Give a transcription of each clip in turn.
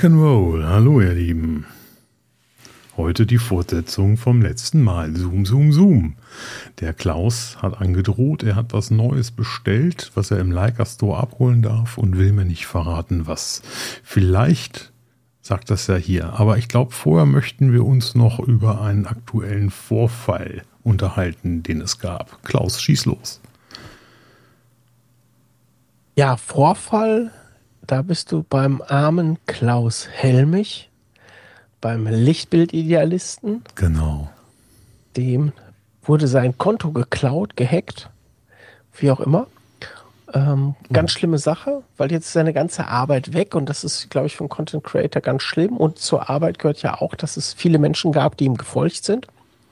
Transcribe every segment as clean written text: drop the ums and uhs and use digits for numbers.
Rock'n'Roll, hallo ihr Lieben. Heute die Fortsetzung vom letzten Mal. Zoom, zoom, zoom. Der Klaus hat angedroht, er hat was Neues bestellt, was er im Leica Store abholen darf und will mir nicht verraten, was. Vielleicht sagt das ja hier, aber ich glaube, vorher möchten wir uns noch über einen aktuellen Vorfall unterhalten, den es gab. Klaus, schieß los. Ja, Vorfall, da bist du beim armen Klaus Helmich, beim Lichtbildidealisten. Genau. Dem wurde sein Konto geklaut, gehackt, wie auch immer. Ganz schlimme Sache, weil jetzt ist seine ganze Arbeit weg und das ist, glaube ich, für einen Content Creator ganz schlimm. Und zur Arbeit gehört ja auch, dass es viele Menschen gab, die ihm gefolgt sind.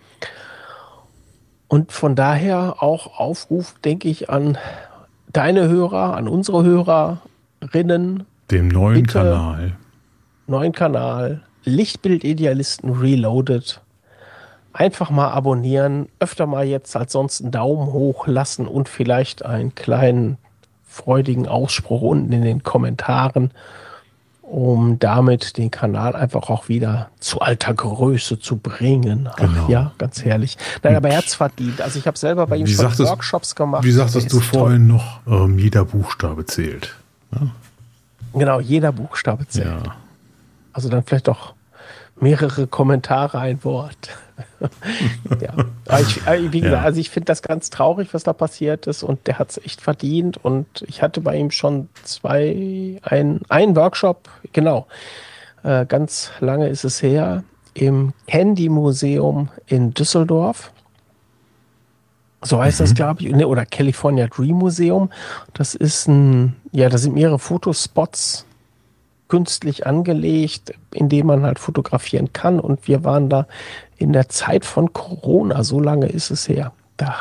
Und von daher auch Aufruf, denke ich, an deine Hörer, an unsere Hörerinnen. Dem neuen Kanal. Neuen Kanal. Lichtbildidealisten Reloaded. Einfach mal abonnieren, öfter mal jetzt als sonst einen Daumen hoch lassen und vielleicht einen kleinen freudigen Ausspruch unten in den Kommentaren, um damit den Kanal einfach auch wieder zu alter Größe zu bringen. Ach, genau. Ja, ganz herrlich. Nein, aber er hat's verdient. Also ich habe selber bei ihm schon Workshops gemacht. Wie sagtest du vorhin noch, jeder Buchstabe zählt. Ja? Genau, jeder Buchstabe zählt. Ja. Also dann vielleicht auch mehrere Kommentare, ein Wort. Ja. Wie gesagt, also ich finde das ganz traurig, was da passiert ist und der hat es echt verdient und ich hatte bei ihm schon einen Workshop, genau, ganz lange ist es her, im Candy Museum in Düsseldorf. So heißt das, glaube ich, oder California Dream Museum. Das ist da sind mehrere Fotospots künstlich angelegt, in dem man halt fotografieren kann. Und wir waren da in der Zeit von Corona, so lange ist es her.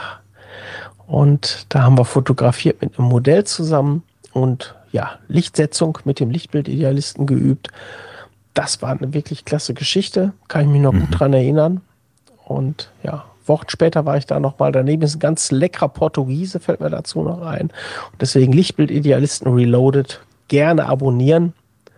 Und da haben wir fotografiert mit einem Modell zusammen und ja, Lichtsetzung mit dem Lichtbildidealisten geübt. Das war eine wirklich klasse Geschichte, kann ich mich noch gut dran erinnern. Und ja, Wochen später war ich da nochmal. Daneben ist ein ganz leckerer Portugiese, fällt mir dazu noch ein. Und deswegen Lichtbildidealisten Reloaded gerne abonnieren.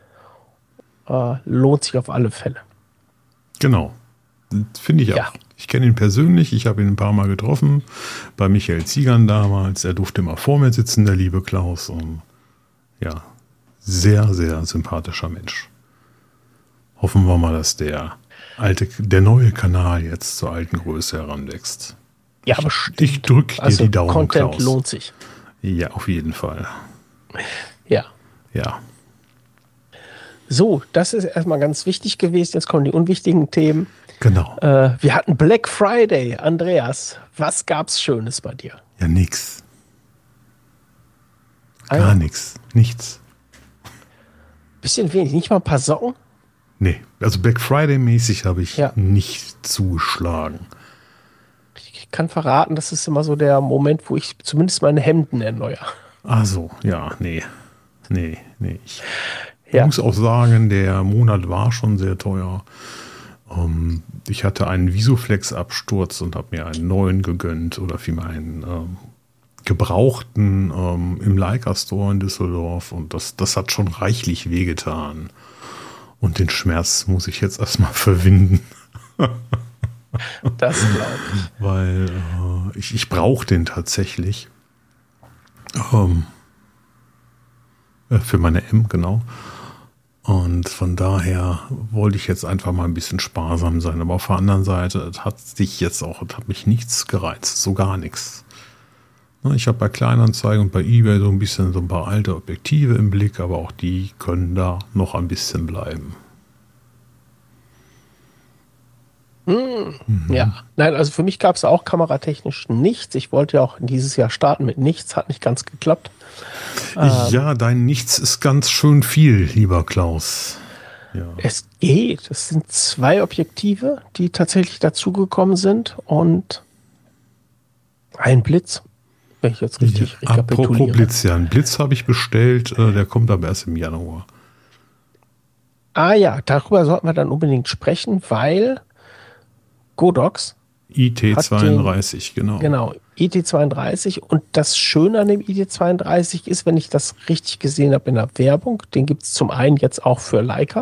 Lohnt sich auf alle Fälle. Genau. Finde ich auch. Ja. Ich kenne ihn persönlich, ich habe ihn ein paar Mal getroffen, bei Michael Ziegern damals. Er durfte immer vor mir sitzen, der liebe Klaus. Und ja, sehr, sehr sympathischer Mensch. Hoffen wir mal, dass der neue Kanal jetzt zur alten Größe heranwächst. Ja, aber stimmt. Ich drücke dir die Daumen, Content Klaus. lohnt sich. Ja, auf jeden Fall. Ja. Ja. So, das ist erstmal ganz wichtig gewesen. Jetzt kommen die unwichtigen Themen. Genau. Wir hatten Black Friday. Andreas, was gab's Schönes bei dir? Ja, nix. Gar nichts. Nichts. Bisschen wenig, nicht mal ein paar Socken? Nee, also Black Friday-mäßig habe ich nicht zugeschlagen. Ich kann verraten, das ist immer so der Moment, wo ich zumindest meine Hemden erneuere. Ach so, ja, nee. Ich muss auch sagen, der Monat war schon sehr teuer. Ich hatte einen Visuflex-Absturz und habe mir einen neuen gegönnt oder vielmehr einen gebrauchten im Leica Store in Düsseldorf und das hat schon reichlich wehgetan. Und den Schmerz muss ich jetzt erstmal verwinden. Das glaube ich. Weil ich brauche den tatsächlich. Für meine M, genau. Und von daher wollte ich jetzt einfach mal ein bisschen sparsam sein. Aber auf der anderen Seite hat mich nichts gereizt. So gar nichts. Ich habe bei Kleinanzeigen und bei eBay so ein paar alte Objektive im Blick, aber auch die können da noch ein bisschen bleiben. Ja, nein, also für mich gab es auch kameratechnisch nichts. Ich wollte ja auch dieses Jahr starten mit nichts, hat nicht ganz geklappt. Ja, dein Nichts ist ganz schön viel, lieber Klaus. Ja. Es geht. Es sind 2 Objektive, die tatsächlich dazugekommen sind und ein Blitz. Wenn ich jetzt richtig rekapituliere. Apropos Blitz, ja, einen Blitz habe ich bestellt, der kommt aber erst im Januar. Ah ja, darüber sollten wir dann unbedingt sprechen, weil Godox IT32, genau. Genau, IT32 und das Schöne an dem IT32 ist, wenn ich das richtig gesehen habe in der Werbung, den gibt es zum einen jetzt auch für Leica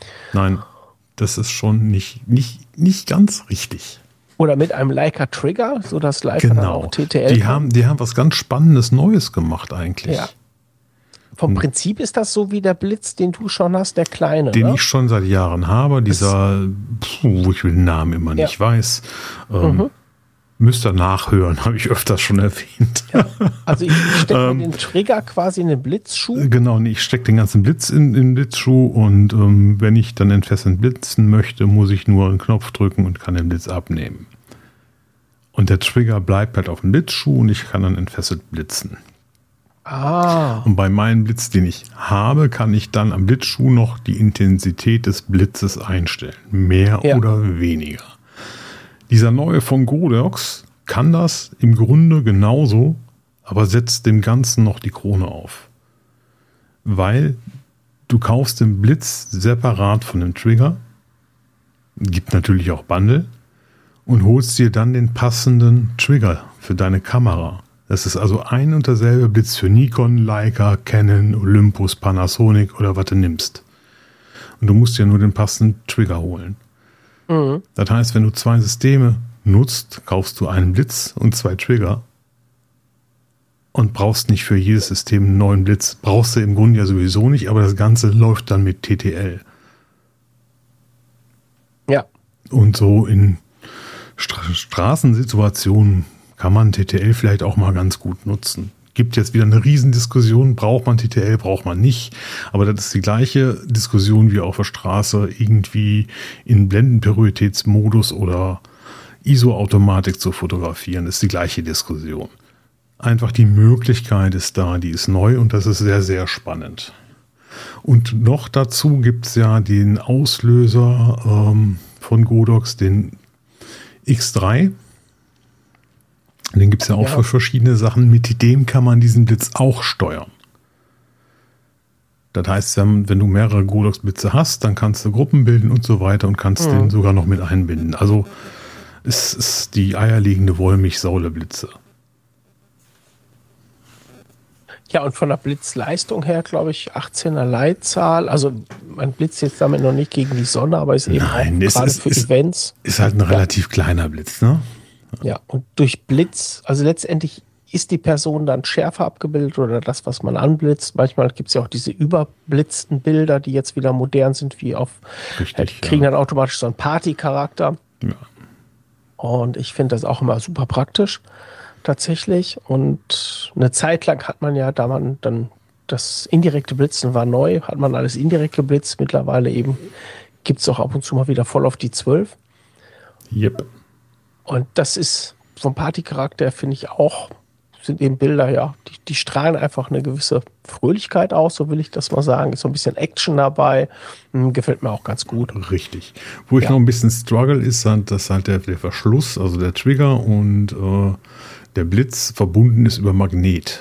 Nein, das ist schon nicht ganz richtig. Oder mit einem Leica Trigger, sodass Leica dann auch TTL die haben was ganz Spannendes Neues gemacht eigentlich. Ja. Vom Prinzip ist das so wie der Blitz, den du schon hast, der kleine. Den ich schon seit Jahren habe, dieser, wo ich den Namen immer nicht weiß. Müsst ihr nachhören, habe ich öfters schon erwähnt. Ja. Also ich stecke den Trigger quasi in den Blitzschuh. Genau, ich stecke den ganzen Blitz in den Blitzschuh und wenn ich dann entfesselnd blitzen möchte, muss ich nur einen Knopf drücken und kann den Blitz abnehmen. Und der Trigger bleibt halt auf dem Blitzschuh und ich kann dann entfesselt blitzen. Und bei meinem Blitz, den ich habe, kann ich dann am Blitzschuh noch die Intensität des Blitzes einstellen. Mehr oder weniger. Dieser neue von Godox kann das im Grunde genauso, aber setzt dem Ganzen noch die Krone auf. Weil du kaufst den Blitz separat von dem Trigger, gibt natürlich auch Bundle, und holst dir dann den passenden Trigger für deine Kamera. Das ist also ein und derselbe Blitz für Nikon, Leica, Canon, Olympus, Panasonic oder was du nimmst. Und du musst dir nur den passenden Trigger holen. Das heißt, wenn du 2 Systeme nutzt, kaufst du einen Blitz und 2 Trigger und brauchst nicht für jedes System einen neuen Blitz. Brauchst du im Grunde ja sowieso nicht, aber das Ganze läuft dann mit TTL. Ja. Und so in Straßensituationen kann man TTL vielleicht auch mal ganz gut nutzen. Gibt jetzt wieder eine Riesendiskussion, braucht man TTL, braucht man nicht. Aber das ist die gleiche Diskussion wie auf der Straße, irgendwie in Blendenperioditätsmodus oder ISO-Automatik zu fotografieren, ist die gleiche Diskussion. Einfach die Möglichkeit ist da, die ist neu und das ist sehr, sehr spannend. Und noch dazu gibt es ja den Auslöser von Godox, den X3. Den gibt es ja auch für verschiedene Sachen. Mit dem kann man diesen Blitz auch steuern. Das heißt, wenn du mehrere Godox-Blitze hast, dann kannst du Gruppen bilden und so weiter und kannst den sogar noch mit einbinden. Also es ist die eierlegende Wollmilchsau der Blitze. Ja, und von der Blitzleistung her, glaube ich, 18er Leitzahl. Also man blitzt jetzt damit noch nicht gegen die Sonne, aber ist eben gerade für Events. Ist halt ein relativ kleiner Blitz, ne? Ja, und durch Blitz, also letztendlich ist die Person dann schärfer abgebildet oder das, was man anblitzt. Manchmal gibt es ja auch diese überblitzten Bilder, die jetzt wieder modern sind, wie auf, kriegen dann automatisch so einen Party-Charakter. Ja. Und ich finde das auch immer super praktisch, tatsächlich. Und eine Zeit lang hat man ja, da man dann das indirekte Blitzen war neu, hat man alles indirekt geblitzt. Mittlerweile eben gibt es auch ab und zu mal wieder voll auf die 12. Yep. Und das ist vom Partycharakter, finde ich auch, sind eben Bilder, ja, die strahlen einfach eine gewisse Fröhlichkeit aus, so will ich das mal sagen. Ist so ein bisschen Action dabei, gefällt mir auch ganz gut. Richtig. Wo ich noch ein bisschen struggle, ist halt, dass halt der Verschluss, also der Trigger und der Blitz verbunden ist über Magnet.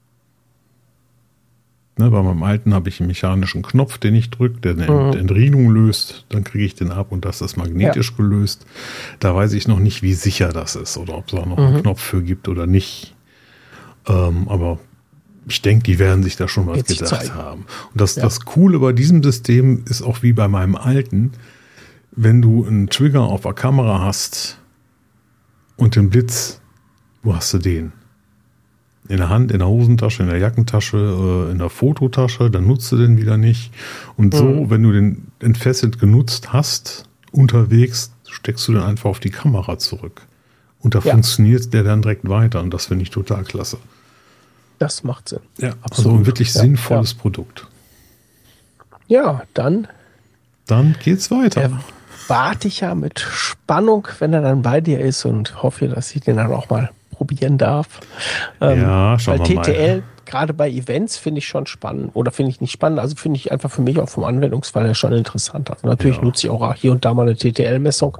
Ne, bei meinem alten habe ich einen mechanischen Knopf, den ich drücke, der eine Entriegelung löst. Dann kriege ich den ab und das ist magnetisch gelöst. Da weiß ich noch nicht, wie sicher das ist oder ob es auch noch einen Knopf für gibt oder nicht. Aber ich denke, die werden sich da schon was gedacht haben. Und das Coole bei diesem System ist auch wie bei meinem alten, wenn du einen Trigger auf der Kamera hast und den Blitz, wo hast du den? In der Hand, in der Hosentasche, in der Jackentasche, in der Fototasche, dann nutzt du den wieder nicht. Und so, wenn du den entfesselt genutzt hast, unterwegs, steckst du den einfach auf die Kamera zurück. Und da funktioniert der dann direkt weiter. Und das finde ich total klasse. Das macht Sinn. Ja, absolut. Also ein wirklich sinnvolles Produkt. Ja, dann geht's weiter. Warte ich ja mit Spannung, wenn er dann bei dir ist und hoffe, dass ich den dann auch mal probieren darf. Ja, schauen wir mal. Weil TTL, gerade bei Events, finde ich schon spannend. Oder finde ich nicht spannend, also finde ich einfach für mich auch vom Anwendungsfall her schon interessant. Also natürlich nutze ich auch hier und da mal eine TTL-Messung.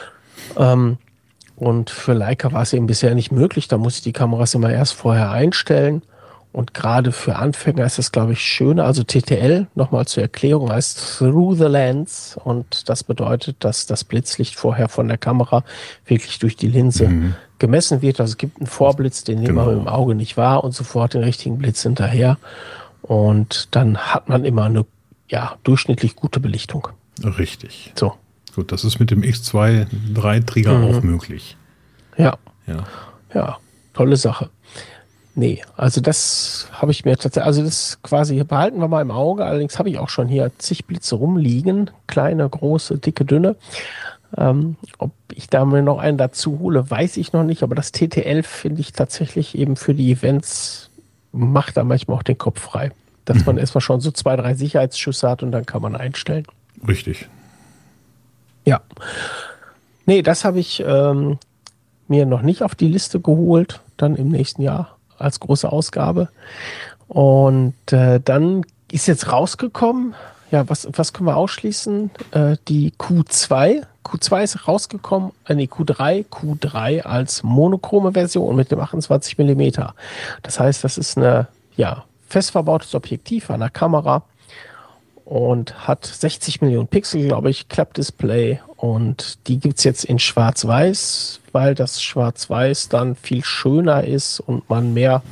Und für Leica war es eben bisher nicht möglich. Da muss ich die Kameras immer erst vorher einstellen. Und gerade für Anfänger ist das, glaube ich, schöner. Also TTL, nochmal zur Erklärung, heißt Through the Lens. Und das bedeutet, dass das Blitzlicht vorher von der Kamera wirklich durch die Linse gemessen wird. Also es gibt einen Vorblitz, den nehmen wir mit dem Auge nicht wahr und sofort den richtigen Blitz hinterher. Und dann hat man immer eine durchschnittlich gute Belichtung. Richtig. So. Gut, das ist mit dem X2-3-Trigger auch möglich. Ja. Ja. Ja, tolle Sache. Nee, also das habe ich mir tatsächlich, also das quasi behalten wir mal im Auge. Allerdings habe ich auch schon hier zig Blitze rumliegen. Kleine, große, dicke, dünne. Ob ich da mir noch einen dazu hole, weiß ich noch nicht. Aber das TT11 finde ich tatsächlich eben für die Events, macht da manchmal auch den Kopf frei. Dass man erstmal schon so 2, 3 Sicherheitsschüsse hat und dann kann man einstellen. Richtig. Ja. Nee, das habe ich mir noch nicht auf die Liste geholt. Dann im nächsten Jahr als große Ausgabe. Und dann ist jetzt rausgekommen, ja, was können wir ausschließen? Die Q2. Q2 ist rausgekommen, Q3 als monochrome Version mit dem 28 Millimeter. Das heißt, das ist eine, ja, fest verbautes Objektiv an der Kamera und hat 60 Millionen Pixel, glaube ich, Klappdisplay. Und die gibt es jetzt in Schwarz-Weiß, weil das Schwarz-Weiß dann viel schöner ist und man mehr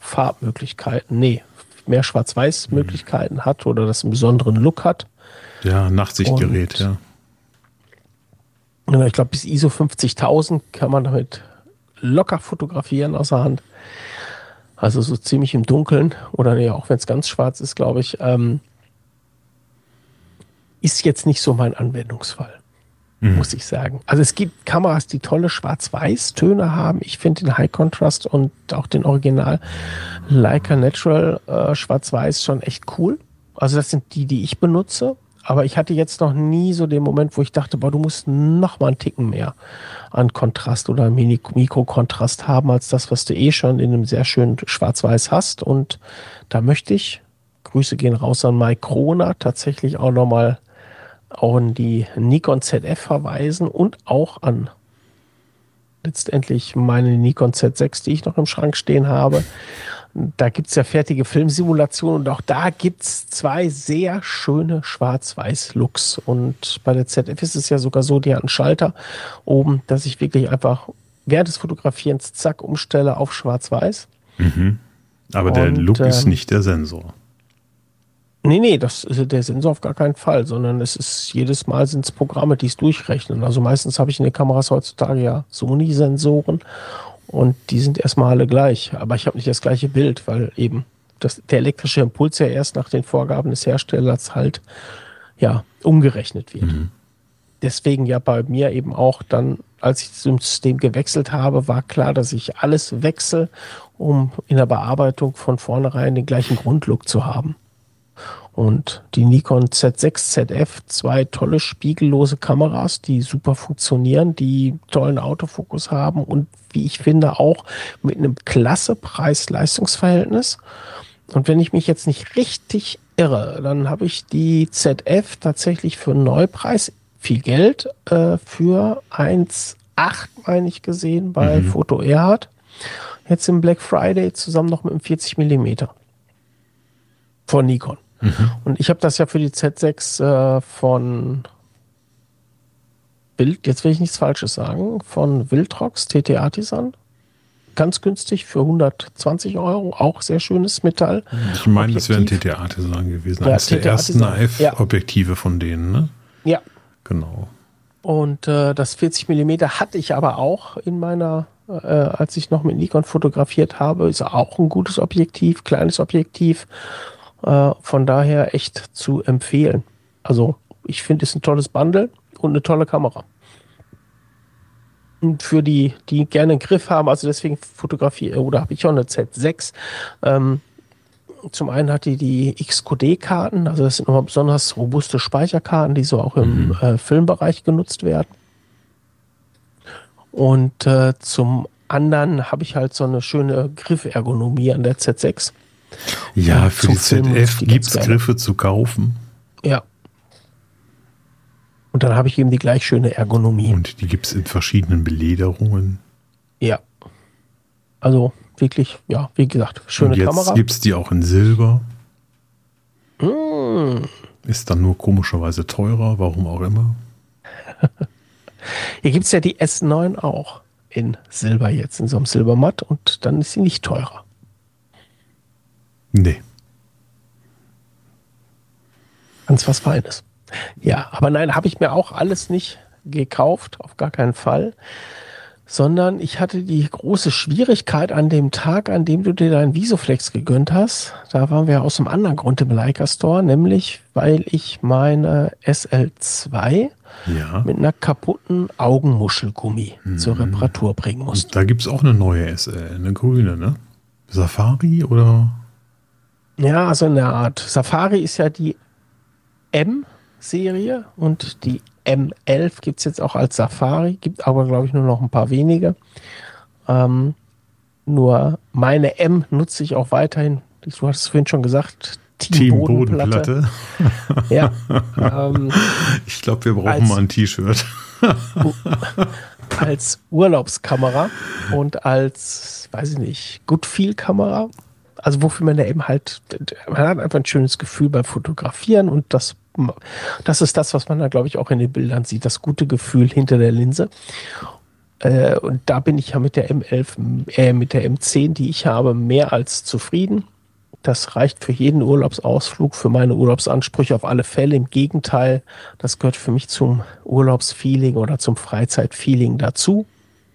mehr Schwarz-Weiß-Möglichkeiten hat oder das einen besonderen Look hat. Ja, Nachtsichtgerät, ja. Ich glaube, bis ISO 50.000 kann man damit locker fotografieren außer Hand. Also so ziemlich im Dunkeln oder nee, auch wenn es ganz schwarz ist, glaube ich. Ist jetzt nicht so mein Anwendungsfall, muss ich sagen. Also es gibt Kameras, die tolle Schwarz-Weiß-Töne haben. Ich finde den High Contrast und auch den Original Leica Natural Schwarz-Weiß schon echt cool. Also das sind die ich benutze. Aber ich hatte jetzt noch nie so den Moment, wo ich dachte, boah, du musst noch mal einen Ticken mehr an Kontrast oder Mikrokontrast haben, als das, was du eh schon in einem sehr schönen Schwarz-Weiß hast. Und da möchte ich, Grüße gehen raus an Mike Kroner, tatsächlich auch nochmal an die Nikon ZF verweisen und auch an letztendlich meine Nikon Z6, die ich noch im Schrank stehen habe. Da gibt es ja fertige Filmsimulationen und auch da gibt es 2 sehr schöne Schwarz-Weiß-Looks. Und bei der ZF ist es ja sogar so, die hat einen Schalter oben, dass ich wirklich einfach während des Fotografierens zack umstelle auf Schwarz-Weiß. Aber der Look ist nicht der Sensor. Nee, das ist der Sensor auf gar keinen Fall, sondern es ist jedes Mal sind es Programme, die es durchrechnen. Also meistens habe ich in den Kameras heutzutage ja Sony-Sensoren und die sind erstmal alle gleich. Aber ich habe nicht das gleiche Bild, weil eben der elektrische Impuls ja erst nach den Vorgaben des Herstellers halt ja umgerechnet wird. Deswegen ja bei mir eben auch dann, als ich zum System gewechselt habe, war klar, dass ich alles wechsle, um in der Bearbeitung von vornherein den gleichen Grundlook zu haben. Und die Nikon Z6, ZF, 2 tolle spiegellose Kameras, die super funktionieren, die tollen Autofokus haben und wie ich finde auch mit einem klasse Preis-Leistungs-Verhältnis. Und wenn ich mich jetzt nicht richtig irre, dann habe ich die ZF tatsächlich für einen Neupreis, viel Geld, für 1,8 meine ich gesehen bei Foto Erhard. Jetzt im Black Friday zusammen noch mit einem 40 Millimeter von Nikon. Und ich habe das ja für die Z6 von jetzt will ich nichts Falsches sagen, von Viltrox TT Artisan. Ganz günstig für 120 €, auch sehr schönes Metall. Ich meine, das wäre ein TT Artisan gewesen, ja, eines der ersten AF-Objektive von denen, ne? Ja. Genau. Und das 40 Millimeter hatte ich aber auch in meiner, als ich noch mit Nikon fotografiert habe, ist auch ein gutes Objektiv, kleines Objektiv. Von daher echt zu empfehlen. Also ich finde, es ist ein tolles Bundle und eine tolle Kamera. Und für die gerne einen Griff haben, also deswegen fotografiere oder habe ich auch eine Z6. Zum einen hat die XQD-Karten, also das sind nochmal besonders robuste Speicherkarten, die so auch im Filmbereich genutzt werden. Und zum anderen habe ich halt so eine schöne Griffergonomie an der Z6. Ja, für die ZF gibt es Griffe zu kaufen. Ja. Und dann habe ich eben die gleich schöne Ergonomie. Und die gibt es in verschiedenen Belederungen. Ja. Also wirklich, ja, wie gesagt, schöne Kamera. Jetzt gibt es die auch in Silber. Ist dann nur komischerweise teurer, warum auch immer. Hier gibt es ja die S9 auch in Silber jetzt, in so einem Silbermatt. Und dann ist sie nicht teurer. Nee. Ganz was Feines. Ja, aber nein, habe ich mir auch alles nicht gekauft, auf gar keinen Fall. Sondern ich hatte die große Schwierigkeit an dem Tag, an dem du dir deinen Visoflex gegönnt hast. Da waren wir aus einem anderen Grund im Leica Store, nämlich weil ich meine SL2 mit einer kaputten Augenmuschelgummi zur Reparatur bringen musste. Und da gibt es auch eine neue SL, eine grüne, ne? Safari oder? Ja, also in der Art. Safari ist ja die M-Serie und die M11 gibt es jetzt auch als Safari, gibt aber, glaube ich, nur noch ein paar wenige. Nur meine M nutze ich auch weiterhin. Du hast es vorhin schon gesagt, Team Bodenplatte. Ja. Ich glaube, wir brauchen mal ein T-Shirt. Als Urlaubskamera und als, weiß ich nicht, Good-Feel-Kamera. Also wofür man eben halt, man hat einfach ein schönes Gefühl beim Fotografieren und das ist das, was man da, glaube ich, auch in den Bildern sieht, das gute Gefühl hinter der Linse. Und da bin ich ja mit der M11, mit der M10, die ich habe, mehr als zufrieden. Das reicht für jeden Urlaubsausflug, für meine Urlaubsansprüche auf alle Fälle. Im Gegenteil, das gehört für mich zum Urlaubsfeeling oder zum Freizeitfeeling dazu.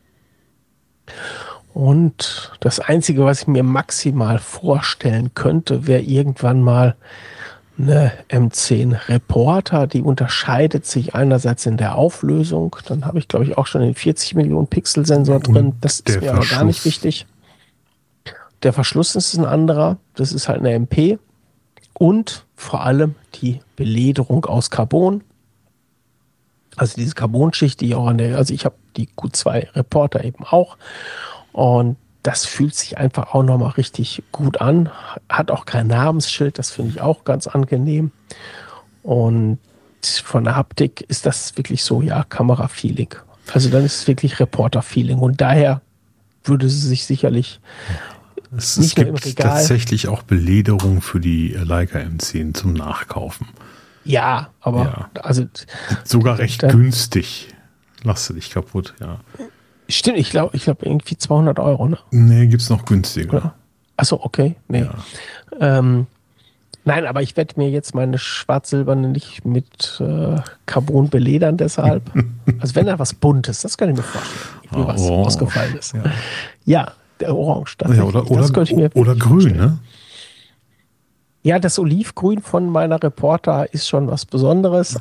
Und das Einzige, was ich mir maximal vorstellen könnte, wäre irgendwann mal eine M10 Reporter. Die unterscheidet sich einerseits in der Auflösung. Dann habe ich, glaube ich, auch schon den 40 Millionen Pixel Sensor drin. Das ist mir aber gar nicht wichtig. Der Verschluss ist ein anderer. Das ist halt eine MP. Und vor allem die Belederung aus Carbon. Also diese Carbonschicht, die auch also ich habe die Q2 Reporter eben auch. Und das fühlt sich einfach auch nochmal richtig gut an. Hat auch kein Namensschild, das finde ich auch ganz angenehm. Und von der Haptik ist das wirklich so, ja, Kamera-Feeling. Also dann ist es wirklich Reporter-Feeling. Und daher würde sie sich sicherlich es gibt tatsächlich auch Belederung für die Leica M10 zum Nachkaufen. Ja, aber also sogar recht günstig. Lass du dich kaputt, ja. Stimmt, ich glaube irgendwie 200 Euro, ne? Nee, gibt's noch günstiger. Ja. Achso, okay. Nee. Ja. Nein, aber ich werde mir jetzt meine schwarz-silberne nicht mit Carbon beledern, deshalb. Also wenn da was Buntes, das kann ich mir vorstellen. Wie was ausgefallen ist. Ja, der Orange. Ja, oder grün, ne? Ja, das Olivgrün von meiner Reporter ist schon was Besonderes.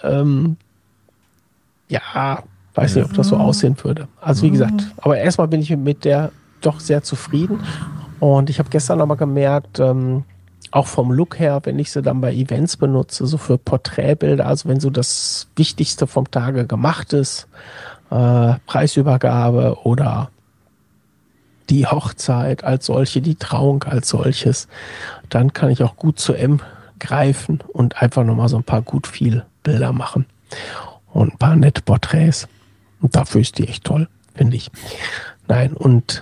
Weiß nicht, ob das so aussehen würde. Also wie gesagt, aber erstmal bin ich mit der doch sehr zufrieden. Und ich habe gestern nochmal gemerkt, auch vom Look her, wenn ich sie dann bei Events benutze, so für Porträtbilder, also wenn so das Wichtigste vom Tage gemacht ist, Preisübergabe oder die Hochzeit als solche, die Trauung als solches, dann kann ich auch gut zu M greifen und einfach nochmal so ein paar gut viel Bilder machen und ein paar nette Porträts. Und dafür ist die echt toll, finde ich. Nein, und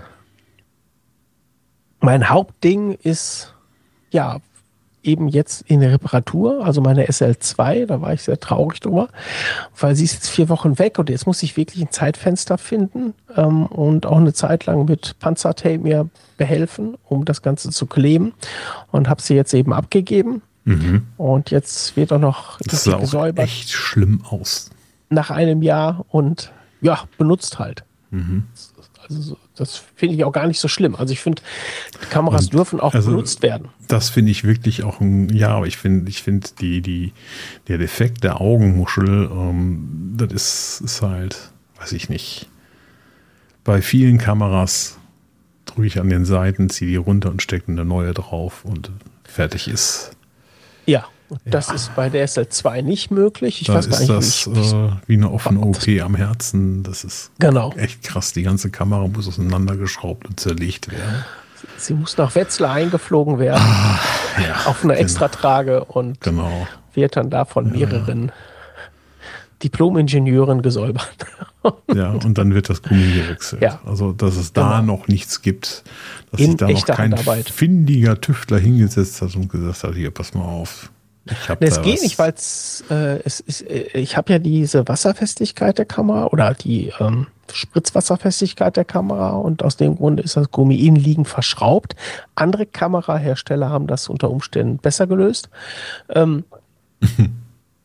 mein Hauptding ist ja eben jetzt in der Reparatur, also meine SL2, da war ich sehr traurig drüber, weil sie ist jetzt 4 Wochen weg und jetzt muss ich wirklich ein Zeitfenster finden und auch eine Zeit lang mit Panzertape mir behelfen, um das Ganze zu kleben, und habe sie jetzt eben abgegeben. Und jetzt wird auch noch das sah gesäubert. Echt schlimm aus. Nach einem Jahr und ja, benutzt halt. Also das finde ich auch gar nicht so schlimm. Also ich finde, die Kameras dürfen auch benutzt werden. Das finde ich wirklich auch aber ich finde der Defekt der Augenmuschel, das ist halt, weiß ich nicht. Bei vielen Kameras drücke ich an den Seiten, ziehe die runter und stecke eine neue drauf und fertig ist. Ja. Das ist bei der SL2 nicht möglich. Ich weiß gar nicht, das wie eine offene OP am Herzen. Das ist echt krass. Die ganze Kamera muss auseinandergeschraubt und zerlegt werden. Sie muss nach Wetzlar eingeflogen werden. Auf einer Extratrage und wird dann da von mehreren Diplom-Ingenieuren gesäubert. Ja, und dann wird das Gummi gewechselt. Ja. Also, dass es da noch nichts gibt, dass sich da noch kein findiger Tüftler hingesetzt hat und gesagt hat, hier, pass mal auf. Es geht nicht, weil ich habe ja diese Wasserfestigkeit der Kamera oder die Spritzwasserfestigkeit der Kamera, und aus dem Grund ist das Gummi innenliegend verschraubt. Andere Kamerahersteller haben das unter Umständen besser gelöst.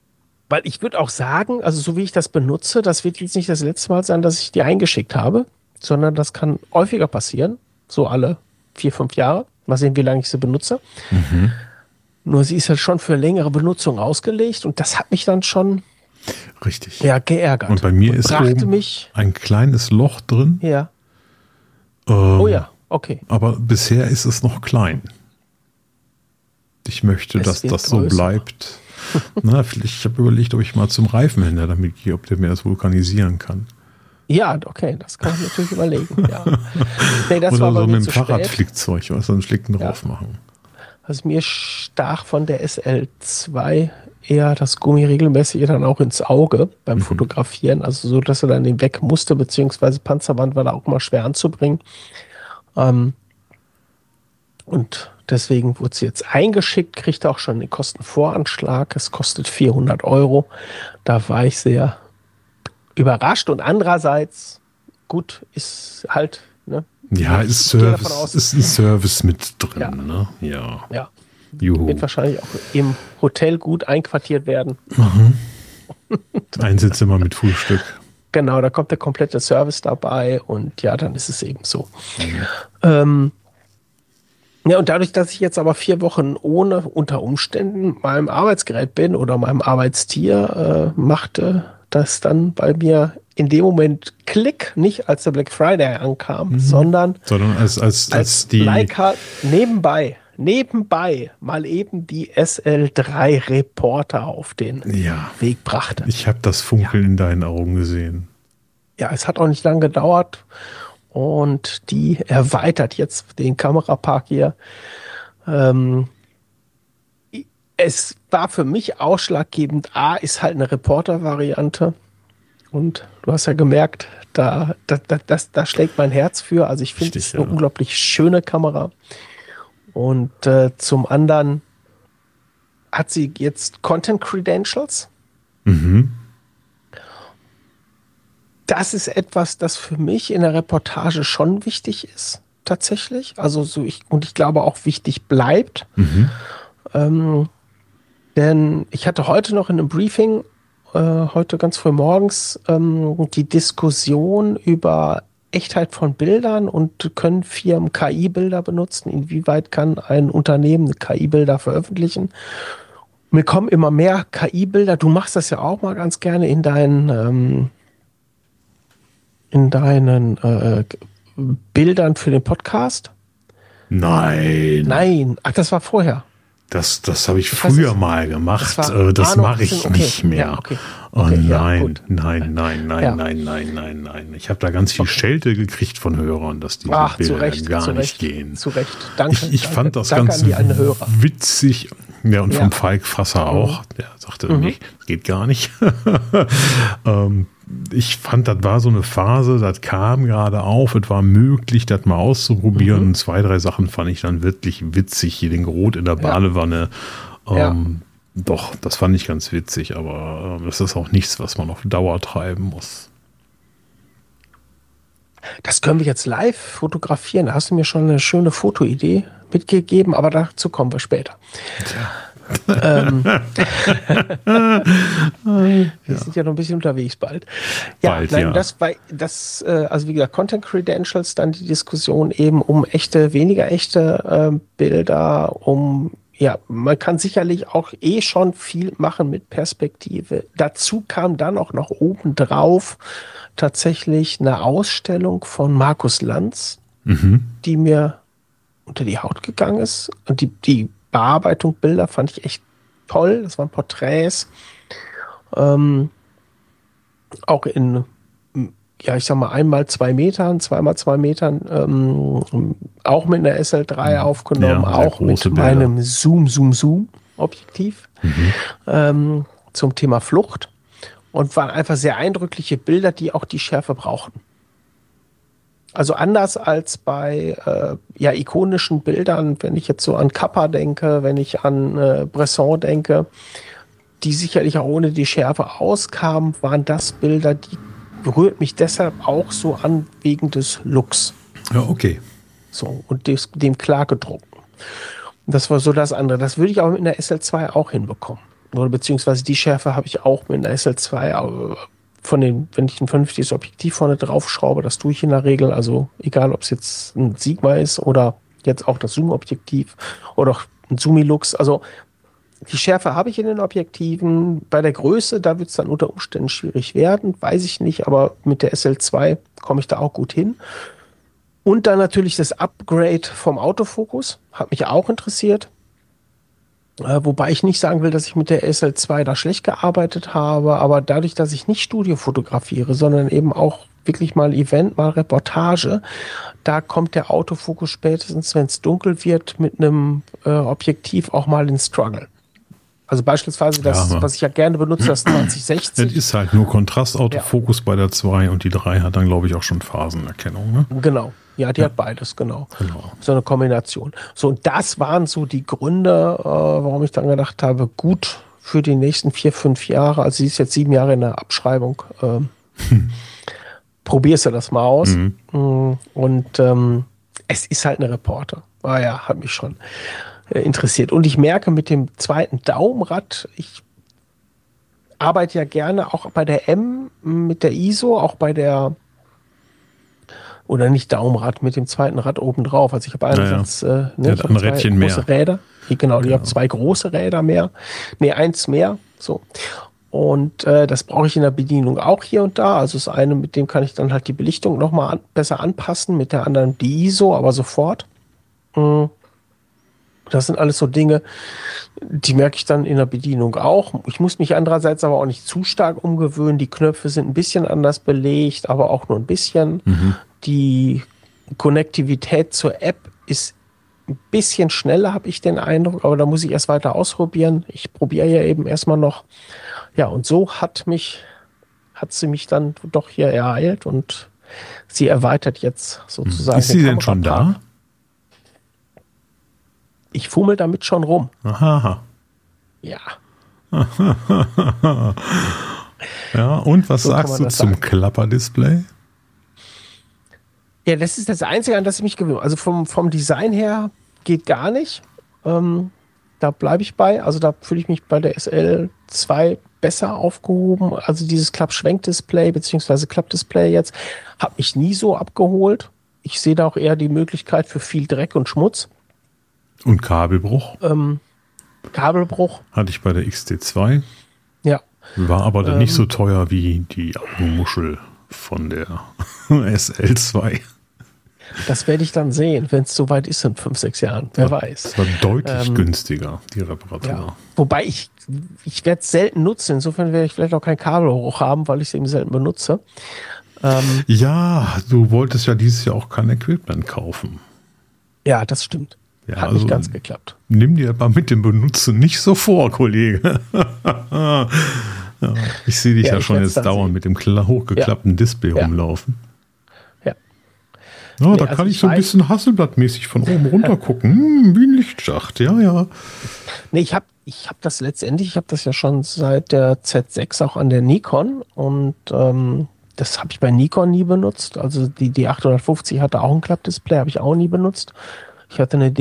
Weil ich würde auch sagen, also so wie ich das benutze, das wird jetzt nicht das letzte Mal sein, dass ich die eingeschickt habe, sondern das kann häufiger passieren, so alle 4, 5 Jahre. Mal sehen, wie lange ich sie benutze. Nur sie ist halt schon für längere Benutzung ausgelegt und das hat mich dann schon Richtig. geärgert. Und bei mir ist oben ein kleines Loch drin. Ja. Oh ja, okay. Aber bisher ist es noch klein. Ich möchte, dass das so bleibt. Na, ich habe überlegt, ob ich mal zum Reifenhändler damit gehe, ob der mir das vulkanisieren kann. Ja, okay, das kann ich natürlich überlegen. Ja. Nee, das oder war so mit dem zu Fahrradflickzeug, was einen Schlicken drauf machen. Also mir stach von der SL2 eher das Gummi regelmäßig dann auch ins Auge beim Fotografieren. Also so, dass er dann den weg musste, beziehungsweise Panzerband war da auch mal schwer anzubringen. Und deswegen wurde sie jetzt eingeschickt, kriegt auch schon den Kostenvoranschlag. Es kostet 400 €. Da war ich sehr überrascht. Und andererseits, gut, ist halt, ne? Ja, ist Service, ist ein Service mit drin, ja. Ne? Ja. Ja. Juhu. Wird wahrscheinlich auch im Hotel gut einquartiert werden. Einzelzimmer mit Frühstück. Genau, da kommt der komplette Service dabei und ja, dann ist es eben so. Ja, und dadurch, dass ich jetzt aber 4 Wochen ohne unter Umständen meinem Arbeitsgerät bin oder meinem Arbeitstier, machte das dann bei mir in dem Moment Klick, nicht als der Black Friday ankam, sondern als die Leica nebenbei mal eben die SL3 Reporter auf den Weg brachte. Ich habe das Funkeln in deinen Augen gesehen. Ja, es hat auch nicht lange gedauert und die erweitert jetzt den Kamerapark hier. Es war für mich ausschlaggebend, ist halt eine Reporter-Variante. Und du hast ja gemerkt, da schlägt mein Herz für. Also ich finde es eine unglaublich schöne Kamera. Und zum anderen hat sie jetzt Content Credentials. Das ist etwas, das für mich in der Reportage schon wichtig ist, tatsächlich. Also ich glaube auch wichtig bleibt. Denn ich hatte heute noch in einem Briefing, heute ganz früh morgens, die Diskussion über Echtheit von Bildern und können Firmen KI-Bilder benutzen? Inwieweit kann ein Unternehmen KI-Bilder veröffentlichen? Mir kommen immer mehr KI-Bilder. Du machst das ja auch mal ganz gerne in deinen Bildern für den Podcast. Nein. Ach, das war vorher. Das habe ich früher mal gemacht. Das mache ich nicht mehr. Ja, okay. Oh nein. Ich habe da ganz viel Okay. Schelte gekriegt von Hörern, dass diese Bilder gar nicht gehen. Zu Recht. Danke. Ich fand das Danke ganz an die einen Hörer. witzig. Ja, und vom Falk Frasser auch. Der sagte, nee, das geht gar nicht. Ich fand, das war so eine Phase, das kam gerade auf, es war möglich, das mal auszuprobieren. 2, 3 Sachen fand ich dann wirklich witzig. Hier den Rot in der Badewanne. Doch, das fand ich ganz witzig, aber das ist auch nichts, was man auf Dauer treiben muss. Das können wir jetzt live fotografieren. Da hast du mir schon eine schöne Fotoidee mitgegeben, aber dazu kommen wir später. Wir sind ja noch ein bisschen unterwegs bald. Also wie gesagt, Content Credentials, dann die Diskussion eben um echte, weniger echte Bilder, man kann sicherlich auch schon viel machen mit Perspektive. Dazu kam dann auch noch oben drauf tatsächlich eine Ausstellung von Markus Lanz, die mir unter die Haut gegangen ist. Und die Bearbeitung Bilder fand ich echt toll. Das waren Porträts. Auch in, ich sag mal, 1x2 Metern, 2x2 Metern, auch mit einer SL3 aufgenommen, auch mit meinem Zoom-Objektiv zum Thema Flucht. Und waren einfach sehr eindrückliche Bilder, die auch die Schärfe brauchten. Also anders als bei ikonischen Bildern, wenn ich jetzt so an Kappa denke, wenn ich an Bresson denke, die sicherlich auch ohne die Schärfe auskamen, waren das Bilder, die berührt mich deshalb auch so an wegen des Looks. Ja, okay. So, und dem Klargedruckten. Das war so das andere. Das würde ich aber mit einer SL2 auch hinbekommen. oder beziehungsweise die Schärfe habe ich auch mit einer SL2, aber wenn ich ein vernünftiges Objektiv vorne draufschraube, das tue ich in der Regel, also egal ob es jetzt ein Sigma ist oder jetzt auch das Zoom-Objektiv oder auch ein Zoomilux, also die Schärfe habe ich in den Objektiven. Bei der Größe, da wird es dann unter Umständen schwierig werden, weiß ich nicht, aber mit der SL2 komme ich da auch gut hin. Und dann natürlich das Upgrade vom Autofokus, hat mich auch interessiert. Wobei ich nicht sagen will, dass ich mit der SL2 da schlecht gearbeitet habe, aber dadurch, dass ich nicht Studio fotografiere, sondern eben auch wirklich mal Event, mal Reportage, da kommt der Autofokus spätestens, wenn es dunkel wird, mit einem Objektiv auch mal in Struggle. Also beispielsweise das, was ich ja gerne benutze, das 2060. Das ist halt nur Kontrastautofokus bei der 2 und die 3 hat dann, glaube ich, auch schon Phasenerkennung. Ne? Genau. Ja, die hat beides, genau. So eine Kombination. So, und das waren so die Gründe, warum ich dann gedacht habe, gut für die nächsten 4, 5 Jahre, also sie ist jetzt 7 Jahre in der Abschreibung, probierst du das mal aus. Und es ist halt eine Reporter. Hat mich schon interessiert. Und ich merke mit dem zweiten Daumenrad, ich arbeite ja gerne auch bei der M mit der ISO, auch bei der oder nicht Daumenrad, mit dem zweiten Rad oben drauf. Also ich habe einerseits ich hab ein Rädchen große mehr. Räder. Genau, ich habe 2 große Räder mehr. Nee, 1 mehr. So. Und das brauche ich in der Bedienung auch hier und da. Also das eine, mit dem kann ich dann halt die Belichtung nochmal besser anpassen, mit der anderen die ISO, aber sofort. Das sind alles so Dinge, die merke ich dann in der Bedienung auch. Ich muss mich andererseits aber auch nicht zu stark umgewöhnen. Die Knöpfe sind ein bisschen anders belegt, aber auch nur ein bisschen. Die Konnektivität zur App ist ein bisschen schneller, habe ich den Eindruck, aber da muss ich erst weiter ausprobieren. Ich probiere ja eben erstmal noch. Ja, und so hat sie mich dann doch hier ereilt und sie erweitert jetzt sozusagen. Ist sie denn schon da? Ich fummel damit schon rum. Aha. Ja. Ja, und was So kann sagst man du das zum sagen. Klapperdisplay? Ja, das ist das Einzige, an das ich mich gewöhne. Also vom Design her geht gar nicht. Da bleibe ich bei. Also da fühle ich mich bei der SL2 besser aufgehoben. Also dieses Klappschwenkdisplay beziehungsweise Klappdisplay jetzt hat mich nie so abgeholt. Ich sehe da auch eher die Möglichkeit für viel Dreck und Schmutz. Und Kabelbruch? Kabelbruch. Hatte ich bei der XT2. Ja. War aber dann nicht so teuer wie die Augenmuschel von der SL2. Das werde ich dann sehen, wenn es soweit ist in 5, 6 Jahren. Wer weiß. Das war deutlich günstiger, die Reparatur. Ja. Wobei ich werde es selten nutzen. Insofern werde ich vielleicht auch kein Kabelbruch haben, weil ich es eben selten benutze. Ja, du wolltest ja dieses Jahr auch kein Equipment kaufen. Ja, das stimmt. Ja, Hat nicht ganz geklappt. Nimm dir aber mit dem Benutzen nicht so vor, Kollege. Ja, ich sehe dich ja schon jetzt dauernd mit dem hochgeklappten Display rumlaufen. Ja. Ja, da kann ich so ein bisschen Hasselblatt-mäßig von oben runter gucken. Wie ein Lichtschacht, ja. Nee, ich hab das letztendlich, ich habe das ja schon seit der Z6 auch an der Nikon und das habe ich bei Nikon nie benutzt. Also die 850 hatte auch ein Klappdisplay, habe ich auch nie benutzt. Ich hatte eine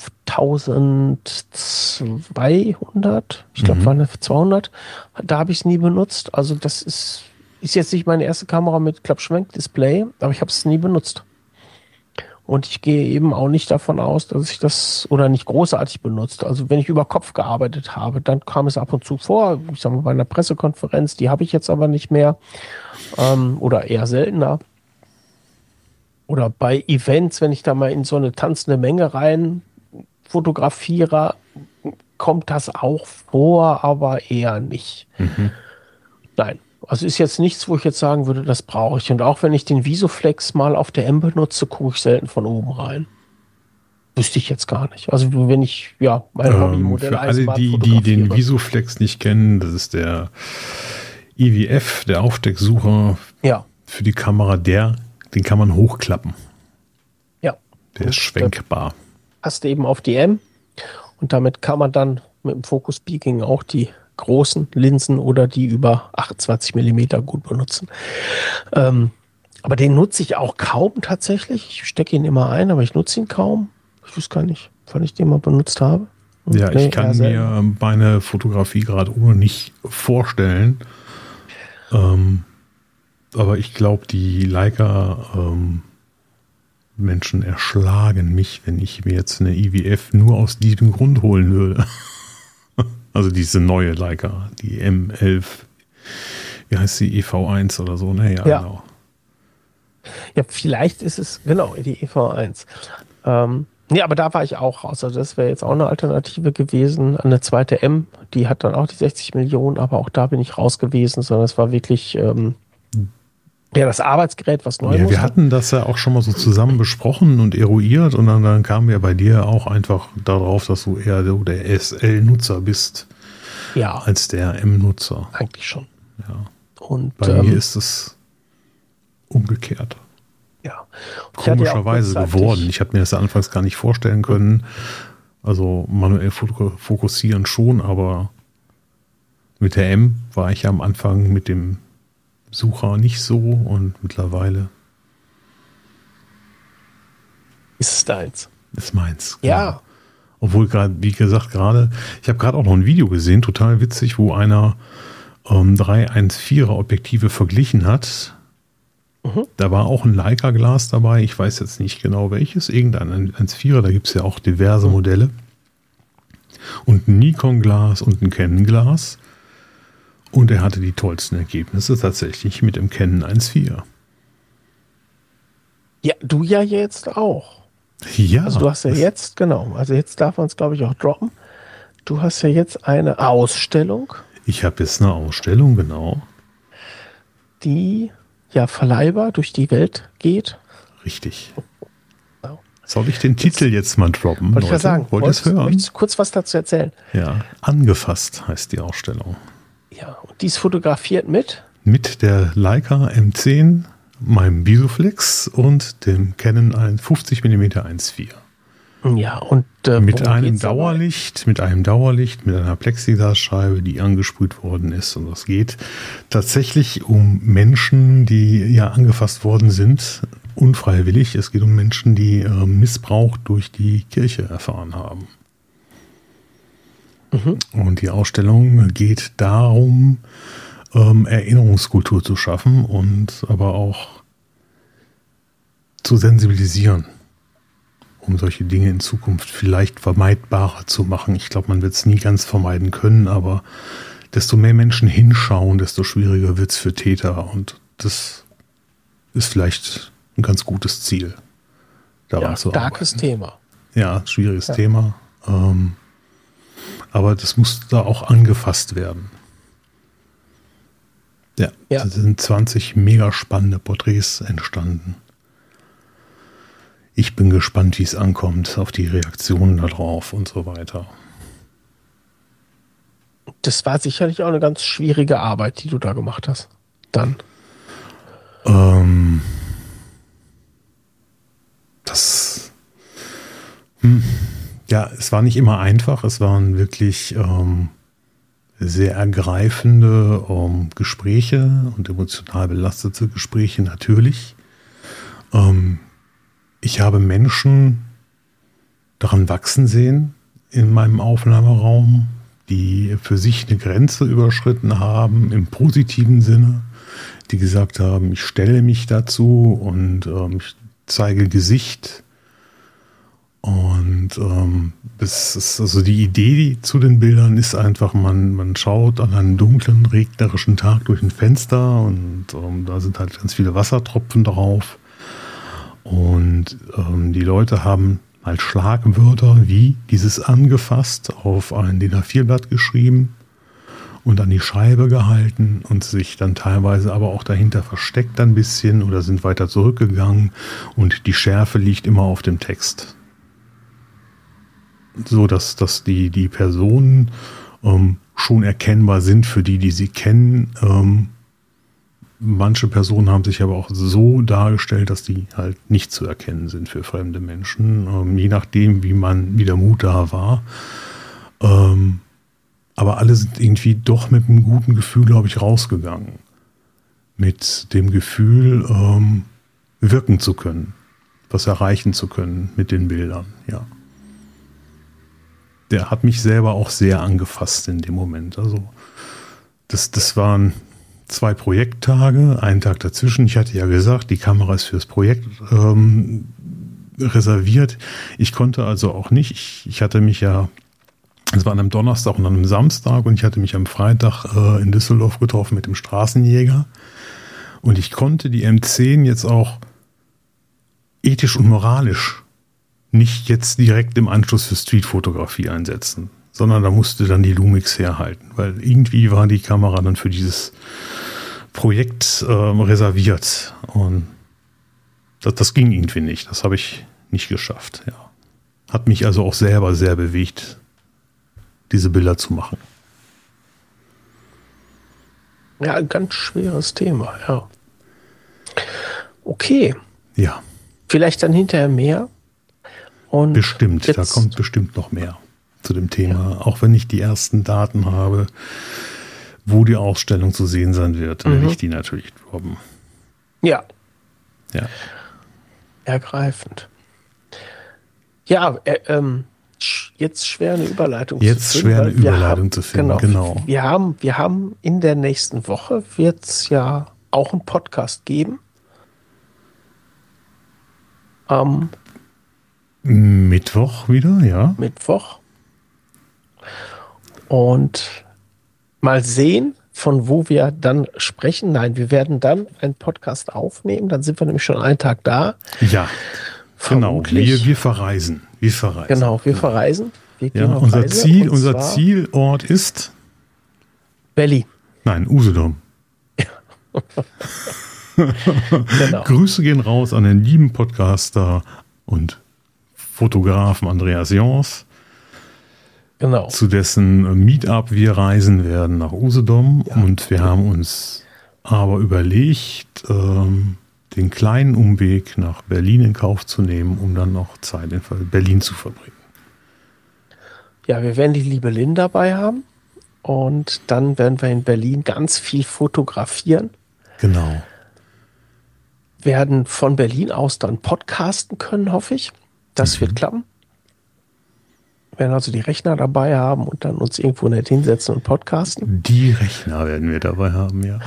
D5200, ich glaube, war eine 200. Da habe ich es nie benutzt. Also das ist jetzt nicht meine erste Kamera mit Klappschwenkdisplay, aber ich habe es nie benutzt. Und ich gehe eben auch nicht davon aus, dass ich das oder nicht großartig benutzt. Also wenn ich über Kopf gearbeitet habe, dann kam es ab und zu vor. Ich sage mal bei einer Pressekonferenz, die habe ich jetzt aber nicht mehr oder eher seltener. Oder bei Events, wenn ich da mal in so eine tanzende Menge rein fotografiere, kommt das auch vor, aber eher nicht. Nein, also ist jetzt nichts, wo ich jetzt sagen würde, das brauche ich. Und auch wenn ich den Visoflex mal auf der M benutze, gucke ich selten von oben rein. Wüsste ich jetzt gar nicht. Also wenn ich, mein Hobbymodell für alle, die den Visoflex nicht kennen, das ist der IWF, der Aufstecksucher für die Kamera, den kann man hochklappen. Ja. Der ist schwenkbar. Hast du eben auf die M und damit kann man dann mit dem Focus Peaking auch die großen Linsen oder die über 28 mm gut benutzen. Aber den nutze ich auch kaum tatsächlich. Ich stecke ihn immer ein, aber ich nutze ihn kaum. Ich weiß gar nicht, wann ich den mal benutzt habe. Ja, ich kann mir meine Fotografie gerade ohne nicht vorstellen. Aber ich glaube, die Leica Menschen erschlagen mich, wenn ich mir jetzt eine IWF nur aus diesem Grund holen würde. Also diese neue Leica, die M11, wie heißt sie, EV1 oder so, ne? Ja, genau. Ja, vielleicht ist es, genau, die EV1. Nee, aber da war ich auch raus. Also das wäre jetzt auch eine Alternative gewesen. Eine zweite M, die hat dann auch die 60 Millionen, aber auch da bin ich raus gewesen, sondern es war wirklich das Arbeitsgerät, was neu musste. Wir hatten das ja auch schon mal so zusammen besprochen und eruiert und dann kamen wir bei dir auch einfach darauf, dass du eher der SL-Nutzer bist als der M-Nutzer. Eigentlich schon. Ja. Und bei mir ist es umgekehrt. Ja. Komischerweise geworden. Ich habe mir das ja anfangs gar nicht vorstellen können. Also manuell fokussieren schon, aber mit der M war ich ja am Anfang mit dem Sucher nicht so und mittlerweile ist es deins. Ist meins. Ja. Genau. Obwohl gerade, wie gesagt, ich habe gerade auch noch ein Video gesehen, total witzig, wo einer 314er Objektive verglichen hat. Da war auch ein Leica-Glas dabei, ich weiß jetzt nicht genau welches, irgendein 1.4er, da gibt es ja auch diverse Modelle. Und ein Nikon-Glas und ein Canon-Glas. Und er hatte die tollsten Ergebnisse tatsächlich mit dem Canon 1.4. Ja, du ja jetzt auch. Ja. Also du hast ja jetzt, genau, also jetzt darf man es, glaube ich, auch droppen. Du hast ja jetzt eine Ausstellung. Ich habe jetzt eine Ausstellung, genau. Die ja verleihbar durch die Welt geht. Richtig. Genau. Soll ich den Titel jetzt mal droppen? Wollte ich ja sagen. Möchtest du kurz was dazu erzählen? Ja, angefasst heißt die Ausstellung. Ja, und die ist fotografiert mit? Mit der Leica M10, meinem Bisoflex und dem Canon 50mm 1.4. Ja, und mit einem Dauerlicht, mit einer Plexiglasscheibe, die angesprüht worden ist. Und es geht tatsächlich um Menschen, die ja angefasst worden sind, unfreiwillig. Es geht um Menschen, die Missbrauch durch die Kirche erfahren haben. Und die Ausstellung geht darum, Erinnerungskultur zu schaffen und aber auch zu sensibilisieren, um solche Dinge in Zukunft vielleicht vermeidbarer zu machen. Ich glaube, man wird es nie ganz vermeiden können, aber desto mehr Menschen hinschauen, desto schwieriger wird es für Täter. Und das ist vielleicht ein ganz gutes Ziel, daran zu arbeiten. Starkes Thema. Ja, schwieriges Thema. Aber das muss da auch angefasst werden. Ja, da sind 20 mega spannende Porträts entstanden. Ich bin gespannt, wie es ankommt, auf die Reaktionen darauf und so weiter. Das war sicherlich auch eine ganz schwierige Arbeit, die du da gemacht hast. Dann. Ja, es war nicht immer einfach. Es waren wirklich sehr ergreifende Gespräche und emotional belastete Gespräche natürlich. Ich habe Menschen daran wachsen sehen in meinem Aufnahmeraum, die für sich eine Grenze überschritten haben, im positiven Sinne, die gesagt haben, ich stelle mich dazu und ich zeige Gesicht. Und das ist also die Idee zu den Bildern ist einfach, man schaut an einen dunklen, regnerischen Tag durch ein Fenster und da sind halt ganz viele Wassertropfen drauf. Und die Leute haben halt Schlagwörter wie dieses angefasst auf ein DIN A4-Blatt geschrieben und an die Scheibe gehalten und sich dann teilweise aber auch dahinter versteckt ein bisschen oder sind weiter zurückgegangen und die Schärfe liegt immer auf dem Text. So dass die Personen schon erkennbar sind für die sie kennen. Manche Personen haben sich aber auch so dargestellt, dass die halt nicht zu erkennen sind für fremde Menschen, je nachdem, wie der Mut da war. Aber alle sind irgendwie doch mit einem guten Gefühl, glaube ich, rausgegangen. Mit dem Gefühl, wirken zu können, was erreichen zu können mit den Bildern, ja. der hat mich selber auch sehr angefasst in dem Moment. Also das waren 2 Projekttage, einen Tag dazwischen. Ich hatte ja gesagt, die Kamera ist fürs Projekt reserviert. Ich konnte also auch nicht. Ich hatte mich ja, es war an einem Donnerstag und an einem Samstag und ich hatte mich am Freitag in Düsseldorf getroffen mit dem Straßenjäger. Und ich konnte die M10 jetzt auch ethisch und moralisch nicht jetzt direkt im Anschluss für Streetfotografie einsetzen, sondern da musste dann die Lumix herhalten, weil irgendwie war die Kamera dann für dieses Projekt reserviert und das ging irgendwie nicht. Das habe ich nicht geschafft. Ja. Hat mich also auch selber sehr bewegt, diese Bilder zu machen. Ja, ein ganz schweres Thema, ja. Okay. Ja. Vielleicht dann hinterher mehr. Und bestimmt, da kommt bestimmt noch mehr zu dem Thema. Ja. Auch wenn ich die ersten Daten habe, wo die Ausstellung zu sehen sein wird, werde ich die natürlich droppen. Ja. Ja. Ergreifend. Ja, jetzt schwer eine Überleitung zu finden. Genau. Wir haben in der nächsten Woche wird es ja auch einen Podcast geben. Am Mittwoch wieder, ja. Mittwoch. Und mal sehen, von wo wir dann sprechen. Nein, wir werden dann einen Podcast aufnehmen. Dann sind wir nämlich schon einen Tag da. Ja, genau. Wir verreisen. Genau, wir verreisen. Wir gehen auf unser Reise, unser Zielort ist Berlin. Nein, Usedom. Genau. Grüße gehen raus an den lieben Podcaster und Fotografen Andreas Jons. Genau. Zu dessen Meetup wir reisen werden nach Usedom. Ja. Und wir haben uns aber überlegt, den kleinen Umweg nach Berlin in Kauf zu nehmen, um dann noch Zeit in Berlin zu verbringen. Ja, wir werden die liebe Lynn dabei haben und dann werden wir in Berlin ganz viel fotografieren. Genau. Werden von Berlin aus dann podcasten können, hoffe ich. Das wird klappen. Wir werden also die Rechner dabei haben und dann uns irgendwo nett hinsetzen und podcasten. Die Rechner werden wir dabei haben, ja.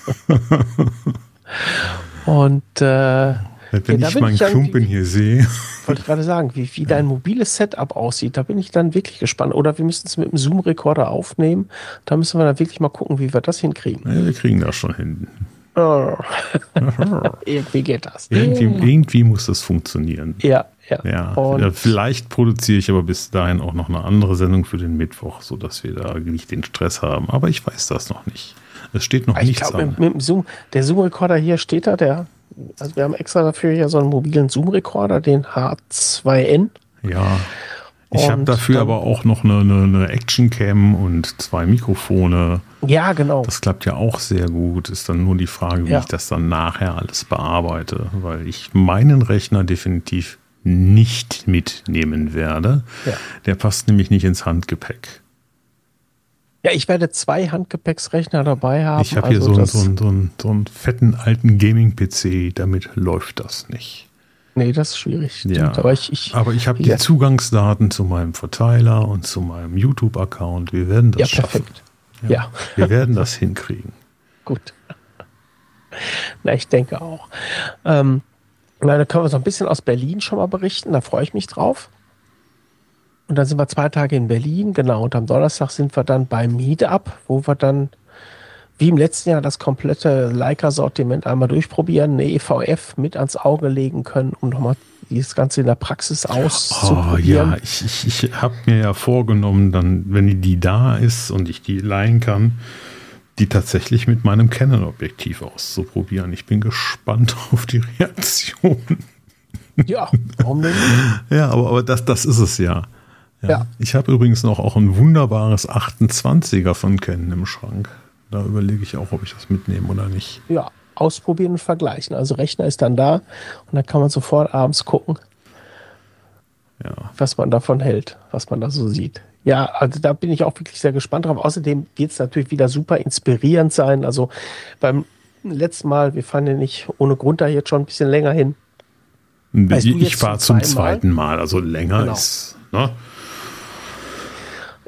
Und wenn ich meinen Klumpen hier sehe. Wollte ich gerade sagen, wie dein mobiles Setup aussieht, da bin ich dann wirklich gespannt. Oder wir müssen es mit dem Zoom-Rekorder aufnehmen. Da müssen wir dann wirklich mal gucken, wie wir das hinkriegen. Ja, wir kriegen das schon hin. Irgendwie geht das. Irgendwie muss das funktionieren. Ja. Und vielleicht produziere ich aber bis dahin auch noch eine andere Sendung für den Mittwoch, sodass wir da nicht den Stress haben. Aber ich weiß das noch nicht. Es steht noch nichts an. Mit dem Zoom, der Zoom-Rekorder hier steht da, also wir haben extra dafür ja so einen mobilen Zoom-Rekorder, den H2N. Ja. Ich habe dafür aber auch noch eine Action-Cam und 2 Mikrofone. Ja, genau. Das klappt ja auch sehr gut. Ist dann nur die Frage, wie ich das dann nachher alles bearbeite, weil ich meinen Rechner definitiv nicht mitnehmen werde. Ja. Der passt nämlich nicht ins Handgepäck. Ja, ich werde 2 Handgepäcksrechner dabei haben. Ich habe hier so einen fetten alten Gaming-PC, damit läuft das nicht. Nee, das ist schwierig. Stimmt. Ja, aber ich habe die Zugangsdaten zu meinem Verteiler und zu meinem YouTube-Account. Wir werden das schaffen. Perfekt. Ja. Wir werden das hinkriegen. Gut. Na, ich denke auch. Da können wir so ein bisschen aus Berlin schon mal berichten. Da freue ich mich drauf. Und dann sind wir 2 Tage in Berlin. Genau. Und am Donnerstag sind wir dann beim Meetup, wo wir dann wie im letzten Jahr das komplette Leica-Sortiment einmal durchprobieren, eine EVF mit ans Auge legen können, um nochmal das Ganze in der Praxis auszuprobieren. Ja, ich habe mir ja vorgenommen, dann, wenn die da ist und ich die leihen kann, die tatsächlich mit meinem Canon-Objektiv auszuprobieren. Ich bin gespannt auf die Reaktion. Ja, warum denn? Ja, aber das ist es ja. Ich habe übrigens noch auch ein wunderbares 28er von Canon im Schrank. Da überlege ich auch, ob ich das mitnehme oder nicht. Ja, ausprobieren und vergleichen. Also Rechner ist dann da und dann kann man sofort abends gucken, was man davon hält, was man da so sieht. Ja, also da bin ich auch wirklich sehr gespannt drauf. Außerdem wird es natürlich wieder super inspirierend sein. Also beim letzten Mal, wir fahren ja nicht ohne Grund da jetzt schon ein bisschen länger hin. Ich fahre zum 2. Mal, also länger ist. Ne?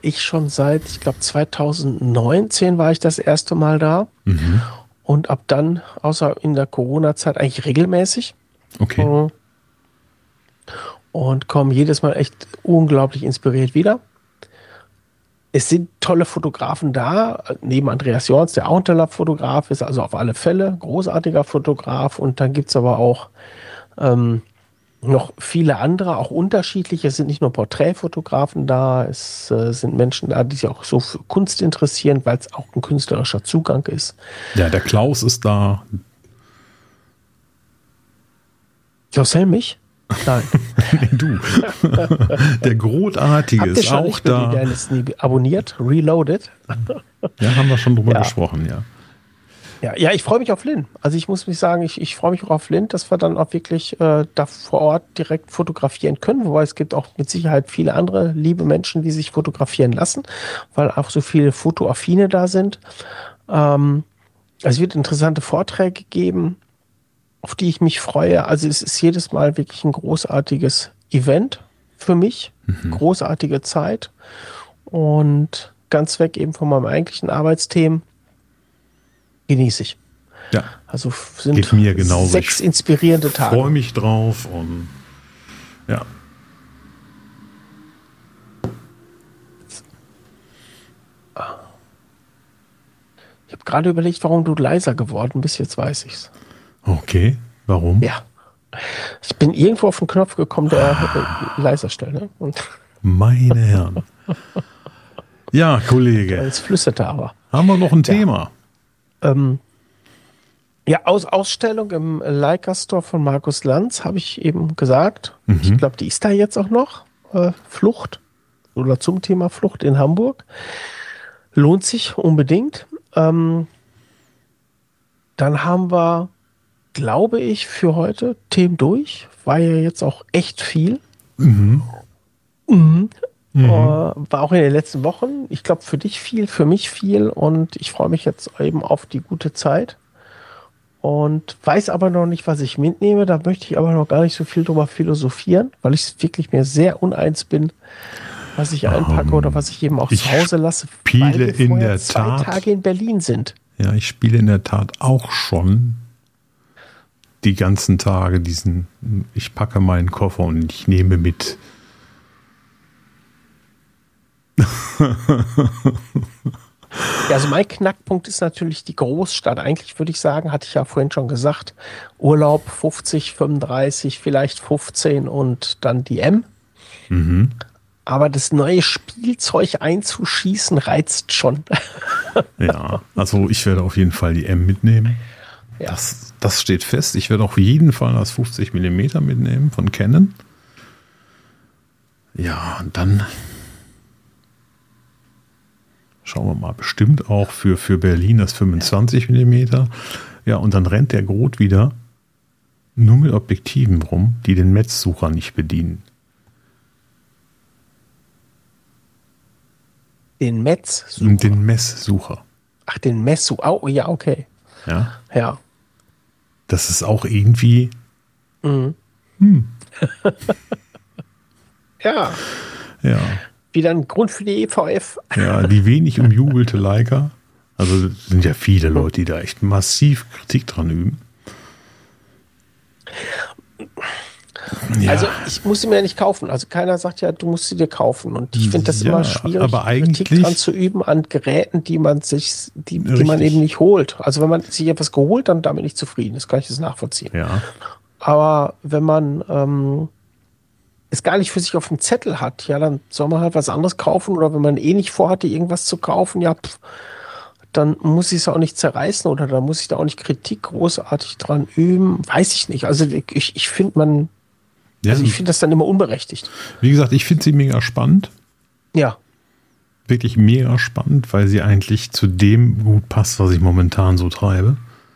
Ich schon seit, ich glaube 2019 war ich das erste Mal da. Mhm. Und ab dann, außer in der Corona-Zeit, eigentlich regelmäßig. Okay. Und komme jedes Mal echt unglaublich inspiriert wieder. Es sind tolle Fotografen da, neben Andreas Jorns, der auch ein toller Fotograf ist, also auf alle Fälle, großartiger Fotograf. Und dann gibt es aber auch noch viele andere, auch unterschiedliche. Es sind nicht nur Porträtfotografen da, es sind Menschen da, die sich auch so für Kunst interessieren, weil es auch ein künstlerischer Zugang ist. Ja, der Klaus ist da. Klaus Helmich? Nein. Nee, du. Der Großartige ist schon auch nicht da. Die Dynasty abonniert, reloaded. Ja, haben wir schon drüber Ja. gesprochen, ja. Ja, ich freue mich auf Lynn. Also ich muss mich sagen, ich freue mich auch auf Lynn, dass wir dann auch wirklich da vor Ort direkt fotografieren können. Wobei es gibt auch mit Sicherheit viele andere liebe Menschen, die sich fotografieren lassen, weil auch so viele Fotoaffine da sind. Es wird interessante Vorträge geben, auf die ich mich freue. Also es ist jedes Mal wirklich ein großartiges Event für mich. Großartige Zeit. Und ganz weg eben von meinem eigentlichen Arbeitsthemen genieße ich. Ja, Also sind geht mir genauso. 6 inspirierende Ich Tage. freue mich drauf und ja. Ich habe gerade überlegt, warum du leiser geworden bist. Jetzt weiß ich's. Okay, warum? Ja. Ich bin irgendwo auf den Knopf gekommen, der leiser stellt. Ne? Und Meine Herren. Ja, Kollege, es flüsterte aber. haben wir noch ein Thema? Ja, Ausstellung im Leica Store von Markus Lanz, habe ich eben gesagt. Ich glaube, die ist da jetzt auch noch. Flucht oder zum Thema Flucht in Hamburg. Lohnt sich unbedingt. Dann haben wir, glaube ich, für heute Themen durch. War ja jetzt auch echt viel. War auch in den letzten Wochen. Ich glaube, für dich viel, für mich viel. Und ich freue mich jetzt eben auf die gute Zeit. Und weiß aber noch nicht, was ich mitnehme. Da möchte ich aber noch gar nicht so viel drüber philosophieren, weil ich wirklich mir sehr uneins bin, was ich einpacke oder was ich eben auch zu Hause lasse. Spiele weil wir in vorher der 2 Tat. Tage in Berlin sind. Ja, ich spiele in der Tat auch schon die ganzen Tage ich packe meinen Koffer und ich nehme mit. Ja, also mein Knackpunkt ist natürlich die Großstadt. Eigentlich würde ich sagen, hatte ich ja vorhin schon gesagt, Urlaub 50, 35, vielleicht 15 und dann die M. Aber das neue Spielzeug einzuschießen reizt schon. Ja, also ich werde auf jeden Fall die M mitnehmen. Ja. Das steht fest. Ich werde auf jeden Fall das 50 mm mitnehmen von Canon. Ja, und dann schauen wir mal, bestimmt auch für Berlin das 25 mm. Ja, und dann rennt der Groth wieder nur mit Objektiven rum, die den Metzsucher nicht bedienen. Den Metzsucher. Den Messsucher. Ach, den Messsucher. Oh, ja, okay. Ja, Ja. das ist auch irgendwie. Ja. Ja, Wieder ein Grund für die EVF. ja, die wenig umjubelte Leica. Also es sind ja viele Leute, die da echt massiv Kritik dran üben. Ja, Also ich muss sie mir ja nicht kaufen. Also keiner sagt ja, du musst sie dir kaufen. Und ich finde das Ja, immer schwierig, aber eigentlich- Kritik dran zu üben an Geräten, die man man Richtig. eben nicht holt. Also wenn man sich etwas geholt, dann damit nicht zufrieden ist, kann ich das nachvollziehen. ja, Aber wenn man es gar nicht für sich auf dem Zettel hat, ja, dann soll man halt was anderes kaufen. Oder wenn man eh nicht vorhatte, irgendwas zu kaufen, ja, dann muss ich es auch nicht zerreißen oder dann muss ich da auch nicht Kritik großartig dran üben. Weiß ich nicht. Also ich finde ja, ich finde das dann immer unberechtigt. wie gesagt, ich finde sie mega spannend. Ja. Wirklich mega spannend, weil sie eigentlich zu dem gut passt, was ich momentan so treibe.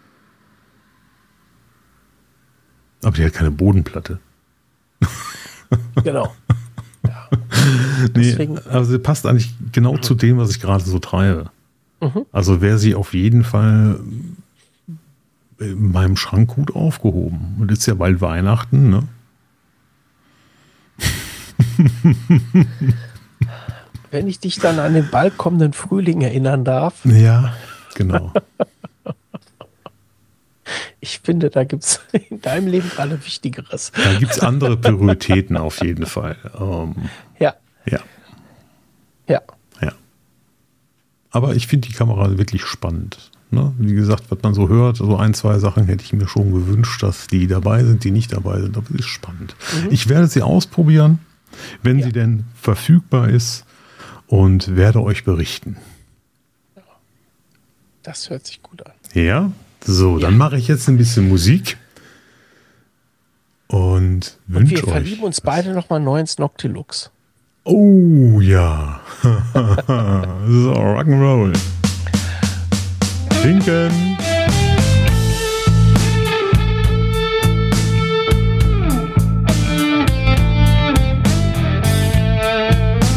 Aber die hat keine Bodenplatte. Genau. Ja. Nee, Deswegen- also sie passt eigentlich genau zu dem, was ich gerade so treibe. Also wäre sie auf jeden Fall in meinem Schrank gut aufgehoben. Und jetzt ist ja bald Weihnachten, ne? Wenn ich dich dann an den bald kommenden Frühling erinnern darf. Ja, genau. Ich finde, da gibt es in deinem Leben gerade Wichtigeres. Da gibt es andere Prioritäten auf jeden Fall. Ja. Ja. Ja. Ja. Aber ich finde die Kamera wirklich spannend. Ne? Wie gesagt, was man so hört, so 1, 2 Sachen hätte ich mir schon gewünscht, dass die dabei sind, die nicht dabei sind. Aber es ist spannend. Ich werde sie ausprobieren, wenn sie denn verfügbar ist, und werde euch berichten. Das hört sich gut an. Ja? So, dann mache ich jetzt ein bisschen Musik und wünsche euch. Wir verlieben uns beide nochmal neu ins Noctilux. Oh ja. So, Rock'n'Roll. Trinken.